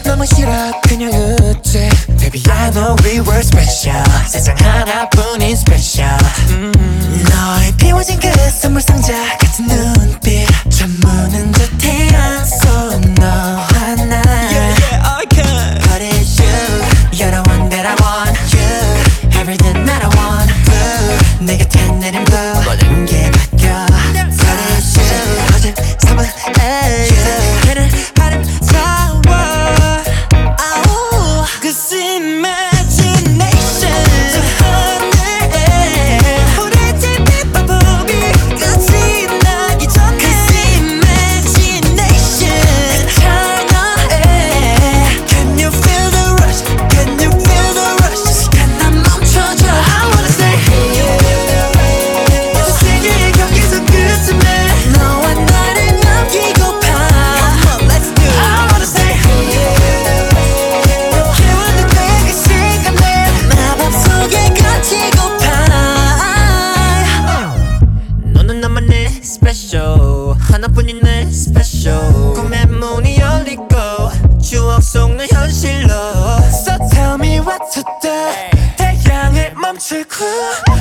너무 싫어 그냥 웃지 Baby I know we were special 세상 하나뿐인 special 너의 비워진 그 선물 상자 같은 눈빛 잠무는 듯해 So no 하나 I can But it's you You're the one that I want You Everything that I want Blue 내 곁에 내린 blue 모든 게 바뀌어 But it's you 거짓 삼은 you 걔는 아름다워 Cause imagination 저 하늘에 우리 TV 바보비 끝이 나기 전에 Cause imagination 그 채널에 Can you feel the rush? Can you feel the rush? 시간 난 멈춰줘 I wanna say hey 저 세계의 경계선 끝쯤에 너와 나를 남기고파 Come on let's do it I wanna say hey 깨우는 그 시간에 마법속에 갇히고파 너는 나만의 special 하나뿐인 내 special 꿈의 문이 열리고 추억 속 내 현실로 So tell me what to do 태양을 멈추고